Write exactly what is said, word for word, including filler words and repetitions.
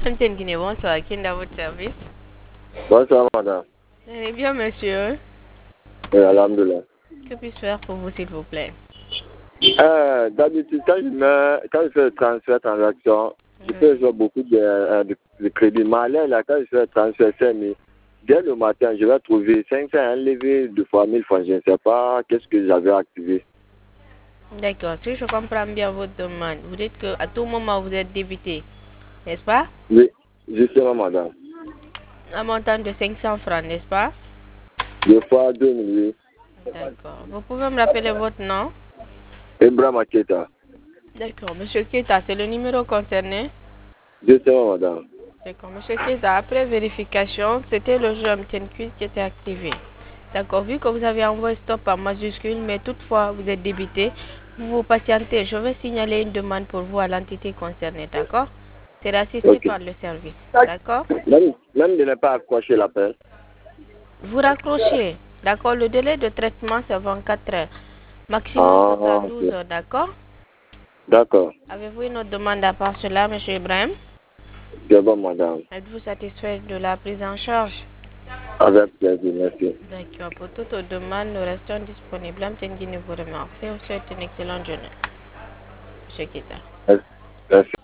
Antenne Guinée, bonsoir. Qui est à votre service? Bonsoir, madame. Eh bien, monsieur. Oui, alhamdoulilah. Que puis-je faire pour vous, s'il vous plaît? Euh, D'habitude, quand je, mets, quand je fais le transfert transaction, je Oui. fais jouer beaucoup de, euh, de, de crédit. Mais là, là, quand je fais le transfert cinq mille, dès le matin, je vais trouver cinq cents enlevés deux fois mille francs. Je ne sais pas qu'est-ce que j'avais activé. D'accord. Si je comprends bien votre demande, vous dites qu'à tout moment, vous êtes débité, n'est-ce pas? Oui, justement, madame. Un montant de cinq cents francs, n'est-ce pas? Deux fois deux mille, D'accord. Vous pouvez me rappeler votre nom? Ibrahim Aketa. D'accord. Monsieur Keta, c'est le numéro concerné? Justement, madame. D'accord. Monsieur Keta, après vérification, c'était le jeu M T N Quiz qui était activé. D'accord. Vu que vous avez envoyé stop en majuscule, mais toutefois vous êtes débité, vous vous patientez. Je vais signaler une demande pour vous à l'entité concernée. D'accord? C'est assisté Ok. par le service. D'accord? Même, même de ne pas accrocher l'appel. Vous raccrochez. D'accord? Le délai de traitement, c'est vingt-quatre heures. Maximum Ah, soixante-douze ok. heures. D'accord? D'accord. Avez-vous une autre demande à part cela, monsieur Ibrahim? C'est bon, madame. Êtes-vous satisfait de la prise en charge? Avec plaisir, merci. D'accord. Pour toute autre demande, nous restons disponibles. M T N Guinée vous remercie. Vous souhaite une excellente journée. Monsieur Kita. Merci.